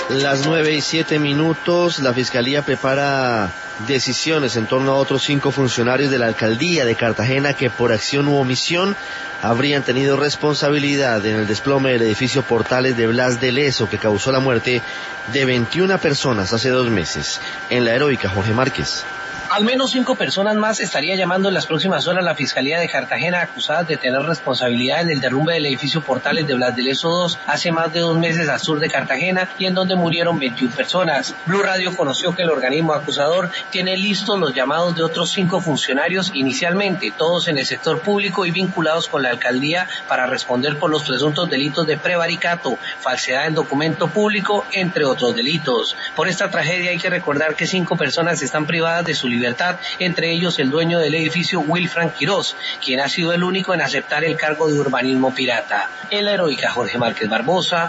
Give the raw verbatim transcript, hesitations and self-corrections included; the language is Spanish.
Las nueve y siete minutos, la Fiscalía prepara decisiones en torno a otros cinco funcionarios de la Alcaldía de Cartagena que por acción u omisión habrían tenido responsabilidad en el desplome del edificio Portales de Blas de Lezo que causó la muerte de veintiuna personas hace dos meses. En la heroica, Jorge Márquez. Al menos cinco personas más estaría llamando en las próximas horas la Fiscalía de Cartagena acusadas de tener responsabilidad en el derrumbe del edificio Portales de Blas de Lezo dos hace más de dos meses al sur de Cartagena y en donde murieron veintiuna personas. Blue Radio conoció que el organismo acusador tiene listos los llamados de otros cinco funcionarios inicialmente, todos en el sector público y vinculados con la alcaldía para responder por los presuntos delitos de prevaricato, falsedad en documento público, entre otros delitos. Por esta tragedia hay que recordar que cinco personas están privadas de su libertad, entre ellos el dueño del edificio Wilfran Quirós, quien ha sido el único en aceptar el cargo de urbanismo pirata. En la heroica, Jorge Márquez Barbosa.